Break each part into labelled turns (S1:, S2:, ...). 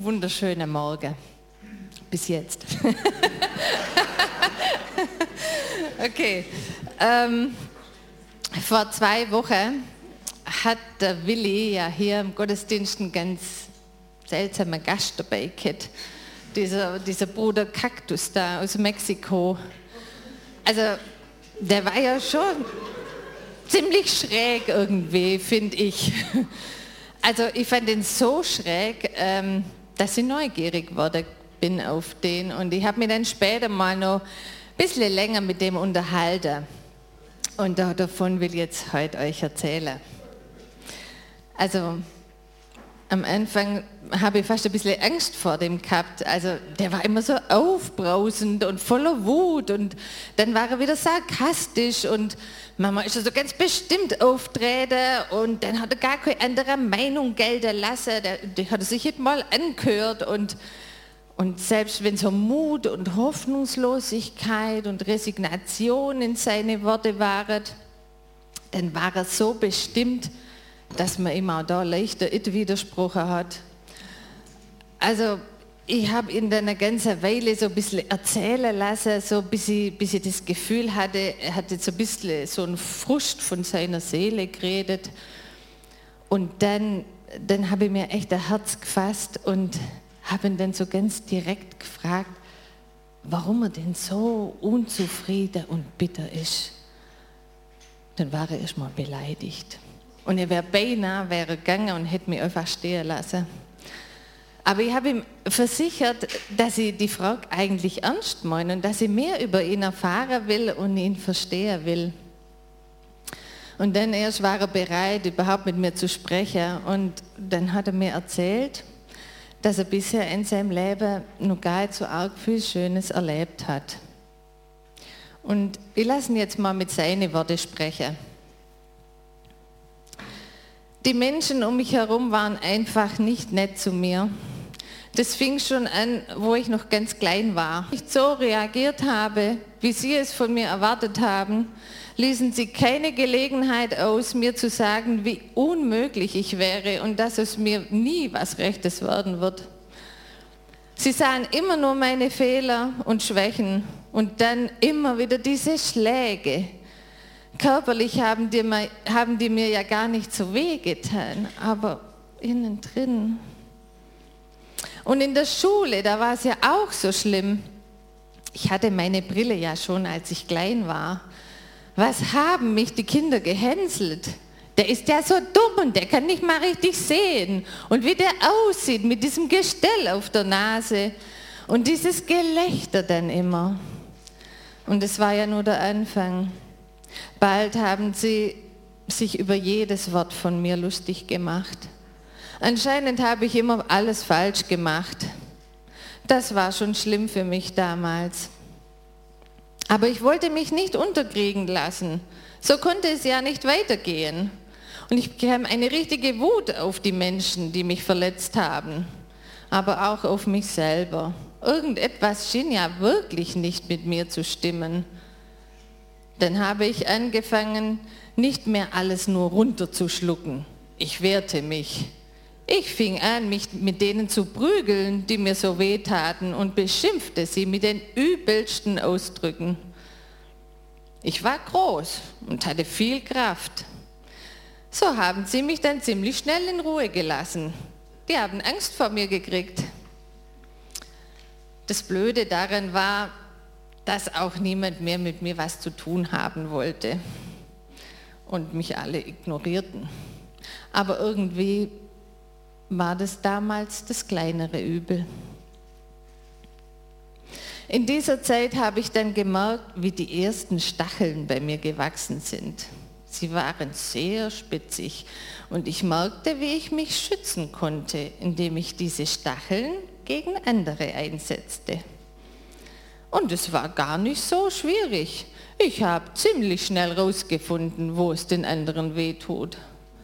S1: wunderschönen Morgen. Bis jetzt. Okay. Vor 2 Wochen hat der Willi ja hier im Gottesdienst einen ganz seltsamen Gast dabei gehabt. Dieser Bruder Kaktus da aus Mexiko. Also, der war ja schon ziemlich schräg irgendwie, finde ich. Also, ich fand ihn so schräg, dass ich neugierig geworden bin auf den. Und ich habe mich dann später mal noch ein bisschen länger mit dem unterhalten. Und davon will ich jetzt heute euch erzählen. Also, am Anfang habe ich fast ein bisschen Angst vor dem gehabt. Also der war immer so aufbrausend und voller Wut und dann war er wieder sarkastisch und manchmal ist er so ganz bestimmt auftreten und dann hat er gar keine andere Meinung gelten lassen. Der hat er sich nicht mal angehört und selbst wenn so Mut und Hoffnungslosigkeit und Resignation in seine Worte waren, dann war er so bestimmt, dass man ihm auch da leichter widersprochen hat. Also ich habe ihn dann eine ganze Weile so ein bisschen erzählen lassen, so bis ich das Gefühl hatte, er hatte so ein bisschen so einen Frust von seiner Seele geredet. Und dann habe ich mir echt ein Herz gefasst und habe ihn dann so ganz direkt gefragt, warum er denn so unzufrieden und bitter ist. Dann war er erst mal beleidigt. Und er wäre beinahe gegangen und hätte mich einfach stehen lassen. Aber ich habe ihm versichert, dass ich die Frage eigentlich ernst meine und dass ich mehr über ihn erfahren will und ihn verstehen will. Und dann erst war er bereit, überhaupt mit mir zu sprechen. Und dann hat er mir erzählt, dass er bisher in seinem Leben noch gar nicht so arg viel Schönes erlebt hat. Und ich lasse ihn jetzt mal mit seinen Worten sprechen. Die Menschen um mich herum waren einfach nicht nett zu mir. Das fing schon an, wo ich noch ganz klein war. Als ich so reagiert habe, wie sie es von mir erwartet haben, ließen sie keine Gelegenheit aus, mir zu sagen, wie unmöglich ich wäre und dass es mir nie was Rechtes werden wird. Sie sahen immer nur meine Fehler und Schwächen und dann immer wieder diese Schläge. Körperlich haben die mir ja gar nicht so wehgetan, aber innen drin. Und in der Schule, da war es ja auch so schlimm. Ich hatte meine Brille ja schon, als ich klein war. Was haben mich die Kinder gehänselt? Der ist ja so dumm und der kann nicht mal richtig sehen. Und wie der aussieht mit diesem Gestell auf der Nase. Und dieses Gelächter dann immer. Und es war ja nur der Anfang. Bald haben sie sich über jedes Wort von mir lustig gemacht. Anscheinend habe ich immer alles falsch gemacht. Das war schon schlimm für mich damals. Aber ich wollte mich nicht unterkriegen lassen. So konnte es ja nicht weitergehen. Und ich bekam eine richtige Wut auf die Menschen, die mich verletzt haben. Aber auch auf mich selber. Irgendetwas schien ja wirklich nicht mit mir zu stimmen. Dann habe ich angefangen, nicht mehr alles nur runterzuschlucken. Ich wehrte mich. Ich fing an, mich mit denen zu prügeln, die mir so wehtaten und beschimpfte sie mit den übelsten Ausdrücken. Ich war groß und hatte viel Kraft. So haben sie mich dann ziemlich schnell in Ruhe gelassen. Die haben Angst vor mir gekriegt. Das Blöde daran war, dass auch niemand mehr mit mir was zu tun haben wollte und mich alle ignorierten. Aber irgendwie war das damals das kleinere Übel. In dieser Zeit habe ich dann gemerkt, wie die ersten Stacheln bei mir gewachsen sind. Sie waren sehr spitzig und ich merkte, wie ich mich schützen konnte, indem ich diese Stacheln gegen andere einsetzte. Und es war gar nicht so schwierig. Ich habe ziemlich schnell rausgefunden, wo es den anderen wehtut.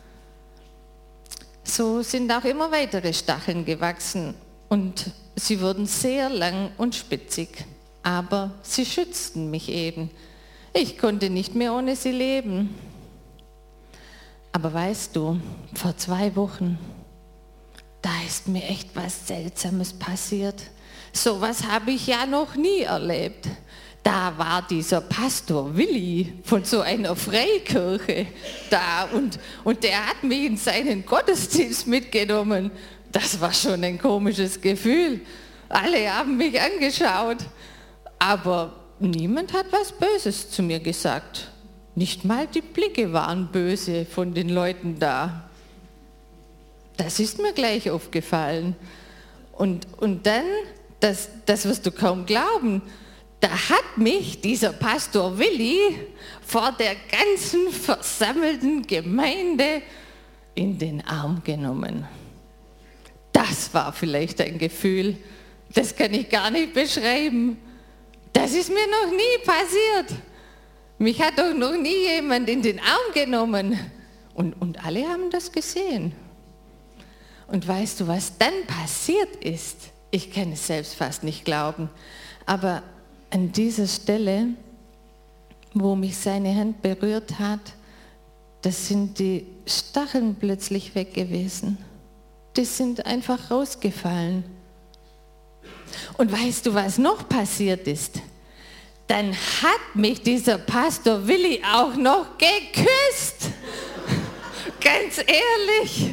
S1: So sind auch immer weitere Stacheln gewachsen und sie wurden sehr lang und spitzig. Aber sie schützten mich eben. Ich konnte nicht mehr ohne sie leben. Aber weißt du, vor 2 Wochen da ist mir echt was Seltsames passiert. Sowas habe ich ja noch nie erlebt. Da war dieser Pastor Willi von so einer Freikirche da und der hat mich in seinen Gottesdienst mitgenommen. Das war schon ein komisches Gefühl. Alle haben mich angeschaut, aber niemand hat was Böses zu mir gesagt. Nicht mal die Blicke waren böse von den Leuten da. Das ist mir gleich aufgefallen. Und dann, das wirst du kaum glauben, da hat mich dieser Pastor Willi vor der ganzen versammelten Gemeinde in den Arm genommen. Das war vielleicht ein Gefühl, das kann ich gar nicht beschreiben. Das ist mir noch nie passiert. Mich hat doch noch nie jemand in den Arm genommen. Und alle haben das gesehen. Und weißt du, was dann passiert ist? Ich kann es selbst fast nicht glauben. Aber an dieser Stelle, wo mich seine Hand berührt hat, da sind die Stacheln plötzlich weg gewesen. Die sind einfach rausgefallen. Und weißt du, was noch passiert ist? Dann hat mich dieser Pastor Willi auch noch geküsst. Ganz ehrlich,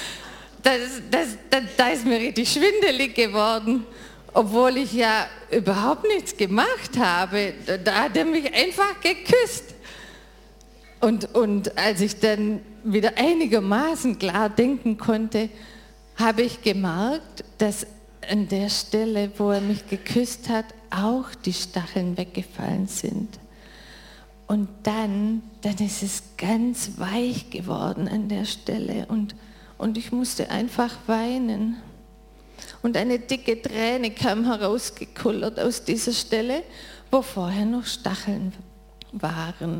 S1: da ist mir richtig schwindelig geworden, obwohl ich ja überhaupt nichts gemacht habe. Da hat er mich einfach geküsst. Und als ich dann wieder einigermaßen klar denken konnte, habe ich gemerkt, dass an der Stelle, wo er mich geküsst hat, auch die Stacheln weggefallen sind. Und dann ist es ganz weich geworden an der Stelle und ich musste einfach weinen. Und eine dicke Träne kam herausgekullert aus dieser Stelle, wo vorher noch Stacheln waren.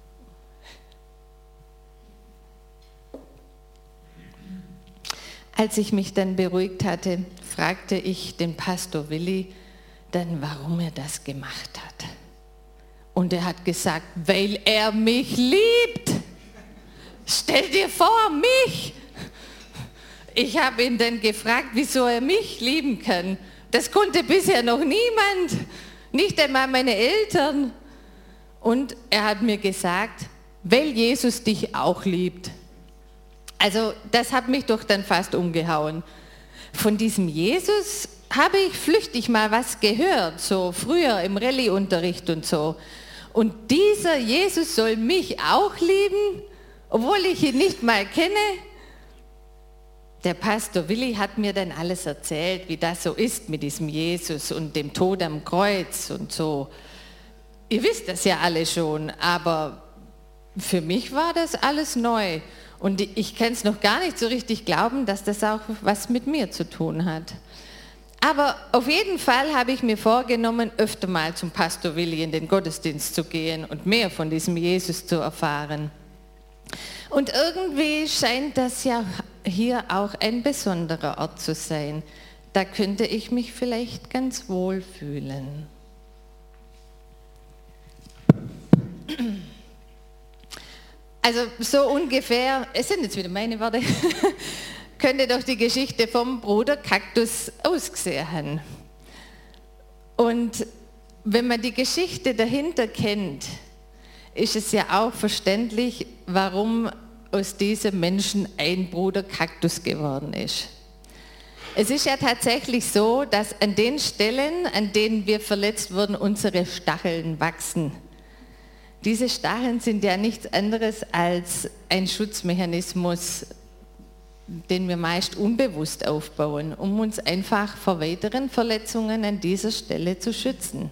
S1: Als ich mich dann beruhigt hatte, fragte ich den Pastor Willi dann, warum er das gemacht hat. Und er hat gesagt, weil er mich liebt. Stell dir vor, mich. Ich habe ihn dann gefragt, wieso er mich lieben kann. Das konnte bisher noch niemand, nicht einmal meine Eltern. Und er hat mir gesagt, weil Jesus dich auch liebt. Also das hat mich doch dann fast umgehauen. Von diesem Jesus habe ich flüchtig mal was gehört, so früher im Rallye-Unterricht und so. Und dieser Jesus soll mich auch lieben, obwohl ich ihn nicht mal kenne. Der Pastor Willi hat mir dann alles erzählt, wie das so ist mit diesem Jesus und dem Tod am Kreuz und so. Ihr wisst das ja alle schon, aber für mich war das alles neu. Und ich kann es noch gar nicht so richtig glauben, dass das auch was mit mir zu tun hat. Aber auf jeden Fall habe ich mir vorgenommen, öfter mal zum Pastor Willi in den Gottesdienst zu gehen und mehr von diesem Jesus zu erfahren. Und irgendwie scheint das ja hier auch ein besonderer Ort zu sein. Da könnte ich mich vielleicht ganz wohl fühlen. Also so ungefähr, es sind jetzt wieder meine Worte, könnte doch die Geschichte vom Bruder Kaktus ausgesehen haben. Und wenn man die Geschichte dahinter kennt, ist es ja auch verständlich, warum aus diesem Menschen ein Bruder Kaktus geworden ist. Es ist ja tatsächlich so, dass an den Stellen, an denen wir verletzt wurden, unsere Stacheln wachsen. Diese Stacheln sind ja nichts anderes als ein Schutzmechanismus, den wir meist unbewusst aufbauen, um uns einfach vor weiteren Verletzungen an dieser Stelle zu schützen.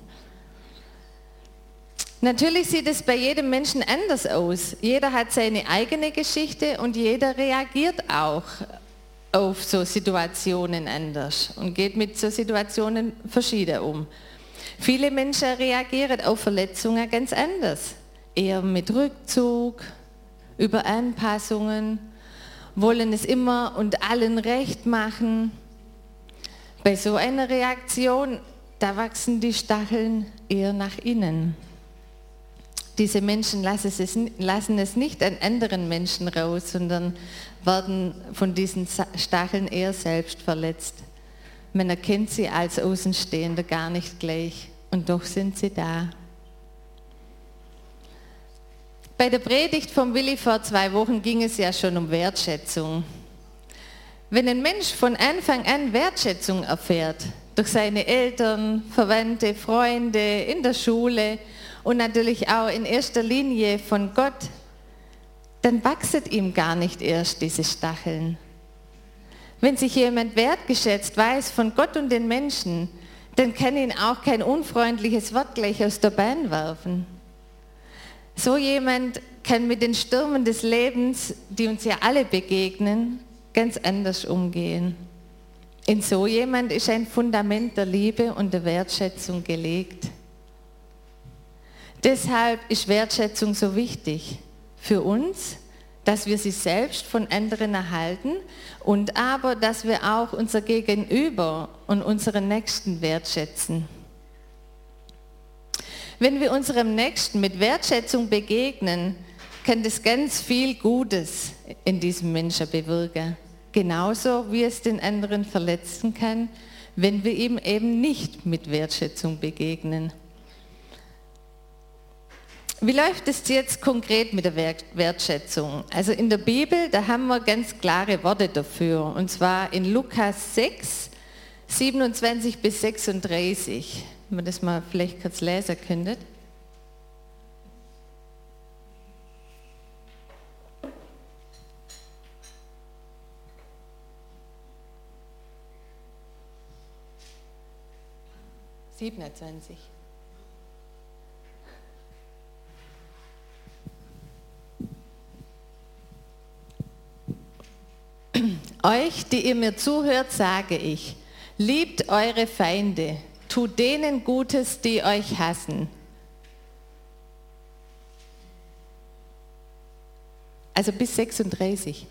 S1: Natürlich sieht es bei jedem Menschen anders aus. Jeder hat seine eigene Geschichte und jeder reagiert auch auf so Situationen anders und geht mit so Situationen verschieden um. Viele Menschen reagieren auf Verletzungen ganz anders. Eher mit Rückzug, über Anpassungen, wollen es immer und allen recht machen. Bei so einer Reaktion, da wachsen die Stacheln eher nach innen. Diese Menschen lassen es nicht an anderen Menschen raus, sondern werden von diesen Stacheln eher selbst verletzt. Man erkennt sie als Außenstehender gar nicht gleich und doch sind sie da. Bei der Predigt von Willi vor 2 Wochen ging es ja schon um Wertschätzung. Wenn ein Mensch von Anfang an Wertschätzung erfährt, durch seine Eltern, Verwandte, Freunde, in der Schule und natürlich auch in erster Linie von Gott, dann wachsen ihm gar nicht erst diese Stacheln. Wenn sich jemand wertgeschätzt weiß von Gott und den Menschen, dann kann ihn auch kein unfreundliches Wort gleich aus der Bahn werfen. So jemand kann mit den Stürmen des Lebens, die uns ja alle begegnen, ganz anders umgehen. In so jemand ist ein Fundament der Liebe und der Wertschätzung gelegt. Deshalb ist Wertschätzung so wichtig für uns, dass wir sie selbst von anderen erhalten und aber, dass wir auch unser Gegenüber und unseren Nächsten wertschätzen. Wenn wir unserem Nächsten mit Wertschätzung begegnen, kann das ganz viel Gutes in diesem Menschen bewirken. Genauso wie es den anderen verletzen kann, wenn wir ihm eben nicht mit Wertschätzung begegnen. Wie läuft es jetzt konkret mit der Wertschätzung? Also in der Bibel, da haben wir ganz klare Worte dafür. Und zwar in Lukas 6, 27 bis 36. Wenn man das mal vielleicht kurz lesen könntet. (27) Euch, die ihr mir zuhört, sage ich, liebt eure Feinde, tut denen Gutes, die euch hassen. Also bis 36.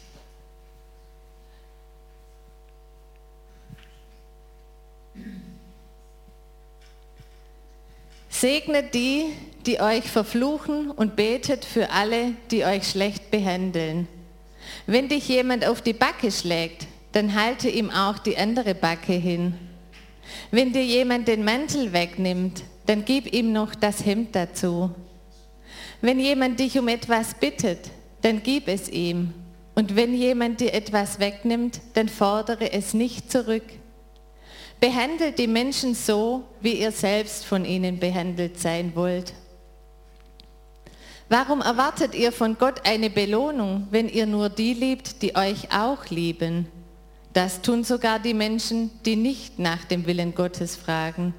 S1: Segnet die, die euch verfluchen und betet für alle, die euch schlecht behandeln. Wenn dich jemand auf die Backe schlägt, dann halte ihm auch die andere Backe hin. Wenn dir jemand den Mantel wegnimmt, dann gib ihm noch das Hemd dazu. Wenn jemand dich um etwas bittet, dann gib es ihm. Und wenn jemand dir etwas wegnimmt, dann fordere es nicht zurück. Behandelt die Menschen so, wie ihr selbst von ihnen behandelt sein wollt. Warum erwartet ihr von Gott eine Belohnung, wenn ihr nur die liebt, die euch auch lieben? Das tun sogar die Menschen, die nicht nach dem Willen Gottes fragen.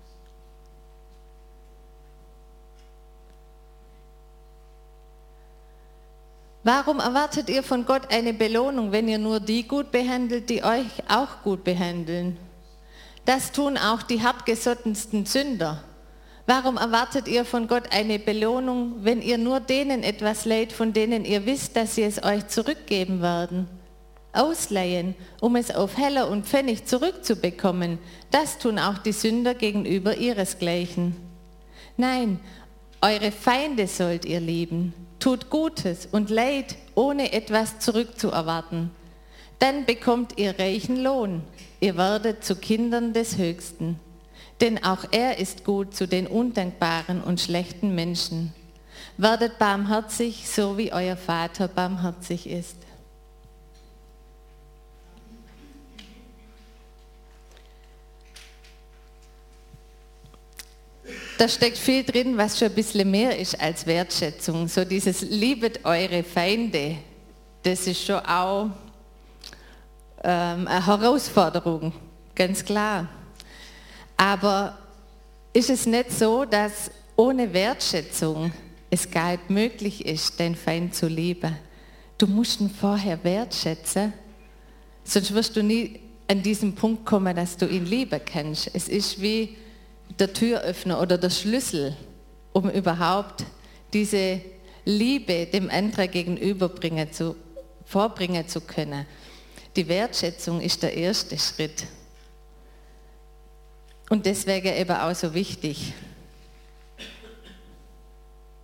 S1: Warum erwartet ihr von Gott eine Belohnung, wenn ihr nur die gut behandelt, die euch auch gut behandeln? Das tun auch die hartgesottensten Sünder. Warum erwartet ihr von Gott eine Belohnung, wenn ihr nur denen etwas leiht, von denen ihr wisst, dass sie es euch zurückgeben werden? Ausleihen, um es auf Heller und Pfennig zurückzubekommen, das tun auch die Sünder gegenüber ihresgleichen. Nein, eure Feinde sollt ihr lieben. Tut Gutes und Leid, ohne etwas zurückzuerwarten. Dann bekommt ihr reichen Lohn. Ihr werdet zu Kindern des Höchsten. Denn auch er ist gut zu den undankbaren und schlechten Menschen. Werdet barmherzig, so wie euer Vater barmherzig ist. Da steckt viel drin, was schon ein bisschen mehr ist als Wertschätzung. So dieses liebet eure Feinde, das ist schon auch eine Herausforderung, ganz klar. Aber ist es nicht so, dass ohne Wertschätzung es gar nicht möglich ist, den Feind zu lieben? Du musst ihn vorher wertschätzen, sonst wirst du nie an diesen Punkt kommen, dass du ihn lieben kannst. Es ist wie der Türöffner oder der Schlüssel, um überhaupt diese Liebe dem anderen gegenüber vorbringen zu können. Die Wertschätzung ist der erste Schritt. Und deswegen eben auch so wichtig.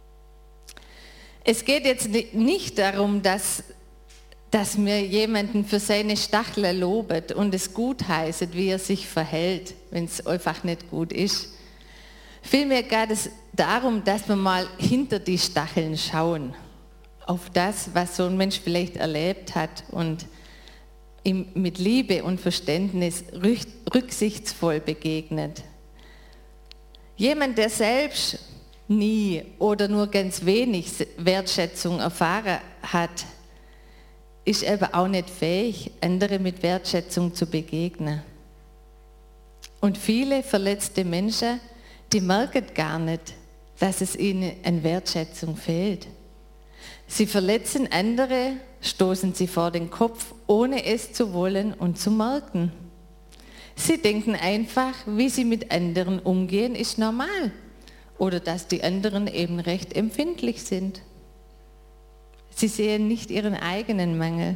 S1: Es geht jetzt nicht darum, dass wir jemanden für seine Stachel lobet und es gut heißt, wie er sich verhält, wenn es einfach nicht gut ist. Vielmehr geht es darum, dass wir mal hinter die Stacheln schauen, auf das, was so ein Mensch vielleicht erlebt hat und ihm mit Liebe und Verständnis rücksichtsvoll begegnet. Jemand, der selbst nie oder nur ganz wenig Wertschätzung erfahren hat, ist eben auch nicht fähig, andere mit Wertschätzung zu begegnen. Und viele verletzte Menschen, die merken gar nicht, dass es ihnen an Wertschätzung fehlt. Sie verletzen andere, stoßen sie vor den Kopf, ohne es zu wollen und zu merken. Sie denken einfach, wie sie mit anderen umgehen, ist normal. Oder dass die anderen eben recht empfindlich sind. Sie sehen nicht ihren eigenen Mangel.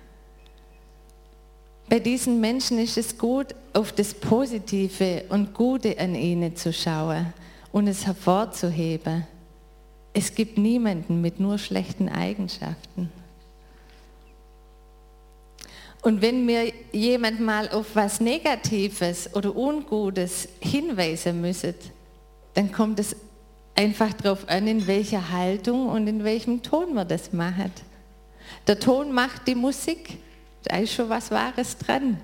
S1: Bei diesen Menschen ist es gut, auf das Positive und Gute an ihnen zu schauen und es hervorzuheben. Es gibt niemanden mit nur schlechten Eigenschaften. Und wenn mir jemand mal auf was Negatives oder Ungutes hinweisen müsste, dann kommt es einfach darauf an, in welcher Haltung und in welchem Ton man das macht. Der Ton macht die Musik, da ist schon was Wahres dran.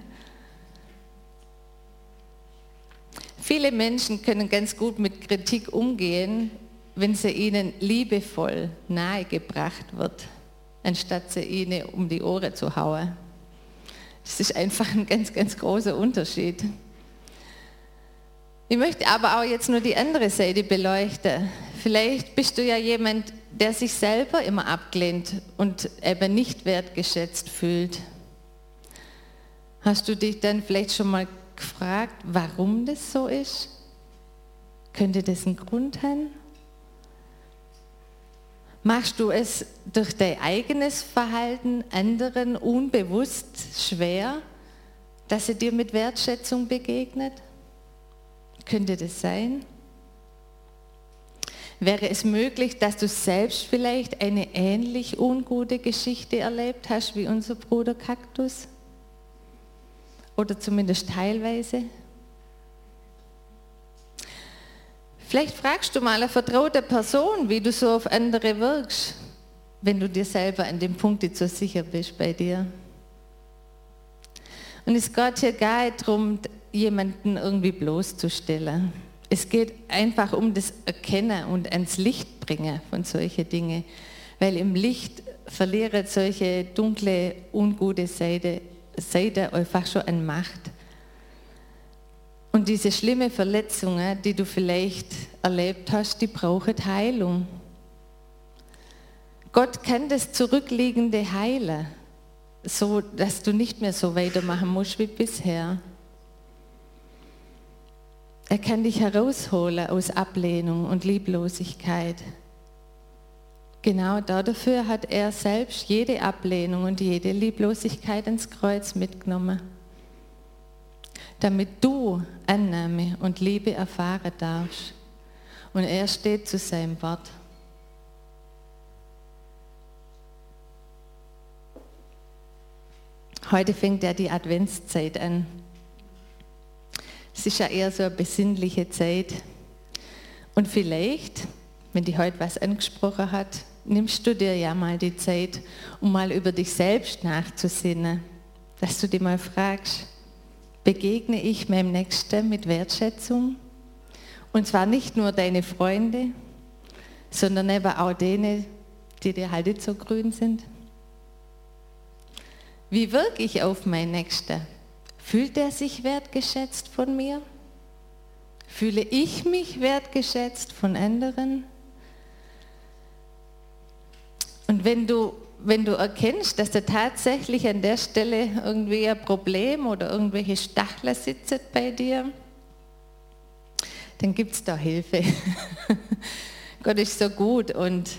S1: Viele Menschen können ganz gut mit Kritik umgehen, wenn sie ihnen liebevoll nahegebracht wird, anstatt sie ihnen um die Ohren zu hauen. Das ist einfach ein ganz, ganz großer Unterschied. Ich möchte aber auch jetzt nur die andere Seite beleuchten. Vielleicht bist du ja jemand, der sich selber immer abgelehnt und eben nicht wertgeschätzt fühlt. Hast du dich dann vielleicht schon mal gefragt, warum das so ist? Könnte das einen Grund haben? Machst du es durch dein eigenes Verhalten anderen unbewusst schwer, dass sie dir mit Wertschätzung begegnet? Könnte das sein? Wäre es möglich, dass du selbst vielleicht eine ähnlich ungute Geschichte erlebt hast wie unser Bruder Kaktus? Oder zumindest teilweise? Vielleicht fragst du mal eine vertraute Person, wie du so auf andere wirkst, wenn du dir selber an dem Punkt nicht so sicher bist bei dir. Und es geht hier gar nicht darum, jemanden irgendwie bloßzustellen. Es geht einfach um das Erkennen und ans Licht bringen von solchen Dingen, weil im Licht verlieren solche dunkle, ungute Seite einfach schon an Macht. Und diese schlimme Verletzungen, die du vielleicht erlebt hast, die brauchen Heilung. Gott kann das Zurückliegende heilen, so dass du nicht mehr so weitermachen musst wie bisher. Er kann dich herausholen aus Ablehnung und Lieblosigkeit. Genau dafür hat er selbst jede Ablehnung und jede Lieblosigkeit ins Kreuz mitgenommen, damit du Annahme und Liebe erfahren darfst. Und er steht zu seinem Wort. Heute fängt ja die Adventszeit an. Es ist ja eher so eine besinnliche Zeit. Und vielleicht, wenn dich heute was angesprochen hat, nimmst du dir ja mal die Zeit, um mal über dich selbst nachzusinnen. Dass du dir mal fragst, begegne ich meinem Nächsten mit Wertschätzung? Und zwar nicht nur deine Freunde, sondern eben auch denen, die dir halt nicht so grün sind. Wie wirke ich auf meinen Nächsten? Fühlt er sich wertgeschätzt von mir? Fühle ich mich wertgeschätzt von anderen? Und wenn du erkennst, dass da tatsächlich an der Stelle irgendwie ein Problem oder irgendwelche Stachler sitzen bei dir, dann gibt es da Hilfe. Gott ist so gut und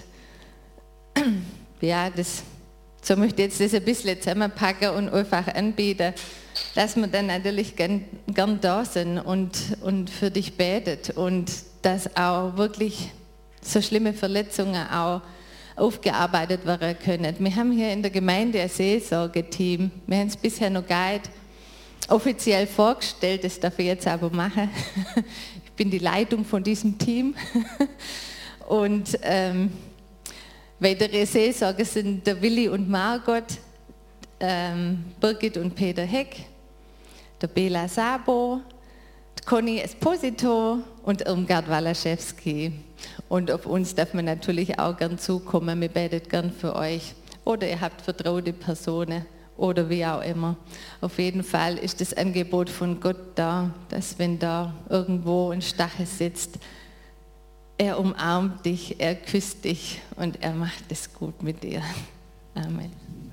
S1: ja, so möchte ich jetzt das ein bisschen zusammenpacken und einfach anbieten, dass wir dann natürlich gern da sind und für dich betet und dass auch wirklich so schlimme Verletzungen auch aufgearbeitet werden können. Wir haben hier in der Gemeinde ein Seelsorgeteam. Wir haben es bisher noch gar nicht offiziell vorgestellt, das darf ich jetzt aber machen. Ich bin die Leitung von diesem Team. Und weitere Seelsorger sind der Willi und Margot, Birgit und Peter Heck, der Bela Sabo, Conny Esposito und Irmgard Walaschewski. Und auf uns darf man natürlich auch gern zukommen, wir beten gern für euch. Oder ihr habt vertraute Personen oder wie auch immer. Auf jeden Fall ist das Angebot von Gott da, dass wenn da irgendwo ein Stachel sitzt, er umarmt dich, er küsst dich und er macht es gut mit dir. Amen.